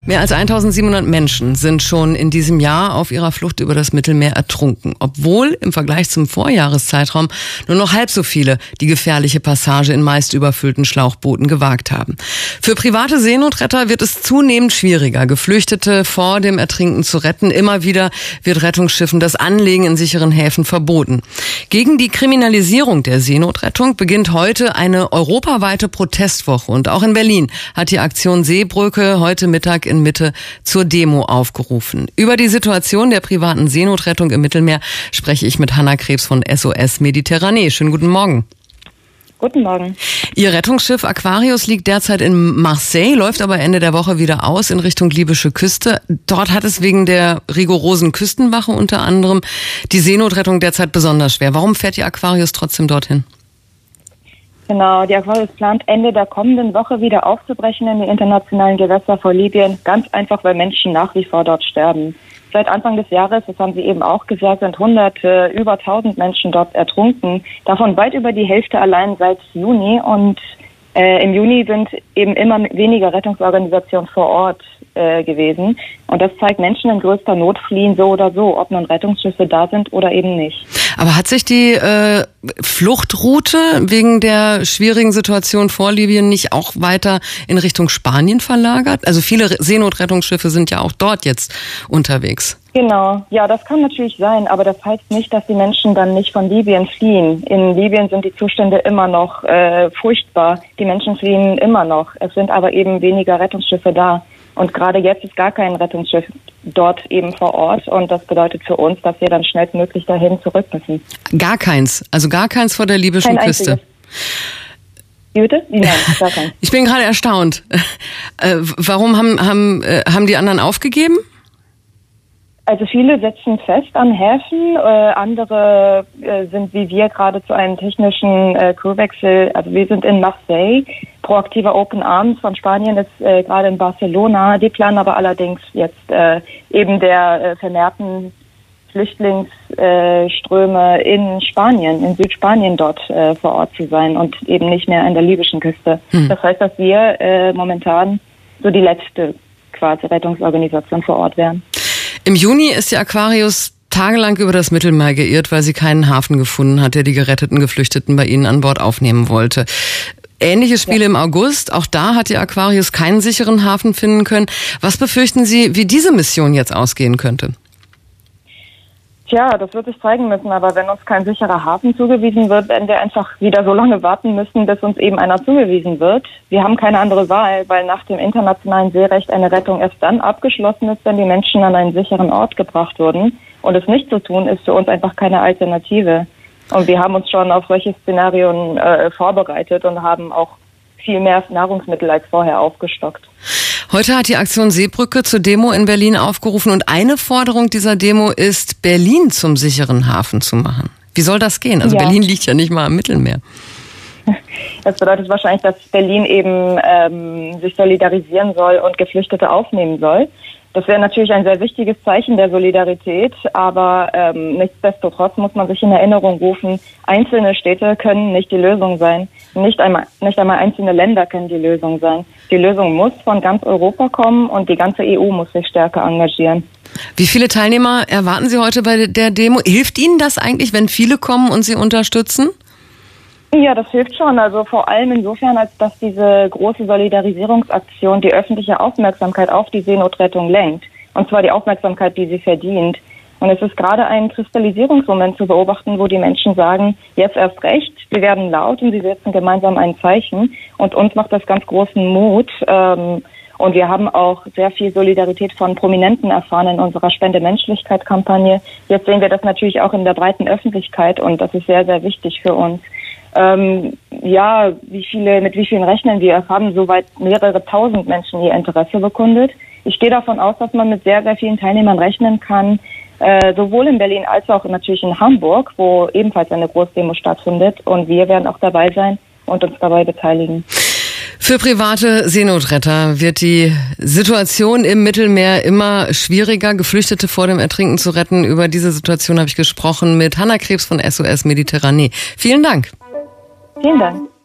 Mehr als 1700 Menschen sind schon in diesem Jahr auf ihrer Flucht über das Mittelmeer ertrunken, obwohl im Vergleich zum Vorjahreszeitraum nur noch halb so viele die gefährliche Passage in meist überfüllten Schlauchbooten gewagt haben. Für private Seenotretter wird es zunehmend schwieriger, Geflüchtete vor dem Ertrinken zu retten. Immer wieder wird Rettungsschiffen das Anlegen in sicheren Häfen verboten. Gegen die Kriminalisierung der Seenotrettung beginnt heute eine europaweite Protestwoche. Und auch in Berlin hat die Aktion Seebrücke heute Mittag in Mitte zur Demo aufgerufen. Über die Situation der privaten Seenotrettung im Mittelmeer spreche ich mit Hanna Krebs von SOS Mediterranee. Schönen guten Morgen. Guten Morgen. Ihr Rettungsschiff Aquarius liegt derzeit in Marseille, läuft aber Ende der Woche wieder aus in Richtung libysche Küste. Dort hat es wegen der rigorosen Küstenwache unter anderem die Seenotrettung derzeit besonders schwer. Warum fährt die Aquarius trotzdem dorthin? Genau, die Aquarius plant Ende der kommenden Woche wieder aufzubrechen in die internationalen Gewässer vor Libyen. Ganz einfach, weil Menschen nach wie vor dort sterben. Seit Anfang des Jahres, das haben Sie eben auch gesagt, sind Hunderte, über 1000 Menschen dort ertrunken. Davon weit über die Hälfte allein seit Juni. Und im Juni sind eben immer weniger Rettungsorganisationen vor Ort gewesen. Und das zeigt, Menschen in größter Not fliehen so oder so, ob nun Rettungsschiffe da sind oder eben nicht. Aber hat sich die Fluchtroute wegen der schwierigen Situation vor Libyen nicht auch weiter in Richtung Spanien verlagert? Also viele Seenotrettungsschiffe sind ja auch dort jetzt unterwegs. Genau, ja, das kann natürlich sein, aber das heißt nicht, dass die Menschen dann nicht von Libyen fliehen. In Libyen sind die Zustände immer noch furchtbar. Die Menschen fliehen immer noch. Es sind aber eben weniger Rettungsschiffe da. Und gerade jetzt ist gar kein Rettungsschiff dort eben vor Ort. Und das bedeutet für uns, dass wir dann schnellstmöglich dahin zurück müssen. Gar keins? Also gar keins vor der libyschen Küste? Wie bitte? Nein, gar keins. Ich bin gerade erstaunt. Warum haben die anderen aufgegeben? Also viele setzen fest an Häfen, andere sind wie wir gerade zu einem technischen Crewwechsel. Also wir sind in Marseille, proaktiver Open Arms von Spanien ist gerade in Barcelona. Die planen aber allerdings jetzt eben der vermehrten Flüchtlingsströme in Spanien, in Südspanien dort vor Ort zu sein und eben nicht mehr an der libyschen Küste. Das heißt, dass wir momentan so die letzte quasi Rettungsorganisation vor Ort wären. Im Juni ist die Aquarius tagelang über das Mittelmeer geirrt, weil sie keinen Hafen gefunden hat, der die geretteten Geflüchteten bei ihnen an Bord aufnehmen wollte. Ähnliches Spiel im August. Auch da hat die Aquarius keinen sicheren Hafen finden können. Was befürchten Sie, wie diese Mission jetzt ausgehen könnte? Tja, das wird sich zeigen müssen, aber wenn uns kein sicherer Hafen zugewiesen wird, werden wir einfach wieder so lange warten müssen, bis uns eben einer zugewiesen wird. Wir haben keine andere Wahl, weil nach dem internationalen Seerecht eine Rettung erst dann abgeschlossen ist, wenn die Menschen an einen sicheren Ort gebracht wurden. Und es nicht zu tun, ist für uns einfach keine Alternative. Und wir haben uns schon auf solche Szenarien vorbereitet und haben auch viel mehr Nahrungsmittel als vorher aufgestockt. Heute hat die Aktion Seebrücke zur Demo in Berlin aufgerufen und eine Forderung dieser Demo ist, Berlin zum sicheren Hafen zu machen. Wie soll das gehen? Also ja. Berlin liegt ja nicht mal am Mittelmeer. Das bedeutet wahrscheinlich, dass Berlin eben sich solidarisieren soll und Geflüchtete aufnehmen soll. Das wäre natürlich ein sehr wichtiges Zeichen der Solidarität, aber nichtsdestotrotz muss man sich in Erinnerung rufen, einzelne Städte können nicht die Lösung sein. Nicht einmal einzelne Länder können die Lösung sein. Die Lösung muss von ganz Europa kommen und die ganze EU muss sich stärker engagieren. Wie viele Teilnehmer erwarten Sie heute bei der Demo? Hilft Ihnen das eigentlich, wenn viele kommen und Sie unterstützen? Ja, das hilft schon. Also vor allem insofern, als dass diese große Solidarisierungsaktion die öffentliche Aufmerksamkeit auf die Seenotrettung lenkt. Und zwar die Aufmerksamkeit, die sie verdient. Und es ist gerade ein Kristallisierungsmoment zu beobachten, wo die Menschen sagen, jetzt erst recht, wir werden laut und sie setzen gemeinsam ein Zeichen. Und uns macht das ganz großen Mut. Und wir haben auch sehr viel Solidarität von Prominenten erfahren in unserer Spende-Menschlichkeit-Kampagne. Jetzt sehen wir das natürlich auch in der breiten Öffentlichkeit und das ist sehr, sehr wichtig für uns. Mit wie vielen rechnen wir? Es haben soweit mehrere tausend Menschen ihr Interesse bekundet. Ich gehe davon aus, dass man mit sehr, sehr vielen Teilnehmern rechnen kann, sowohl in Berlin als auch natürlich in Hamburg, wo ebenfalls eine Großdemo stattfindet. Und wir werden auch dabei sein und uns dabei beteiligen. Für private Seenotretter wird die Situation im Mittelmeer immer schwieriger, Geflüchtete vor dem Ertrinken zu retten. Über diese Situation habe ich gesprochen mit Hanna Krebs von SOS Mediterranee. Vielen Dank. Vielen Dank.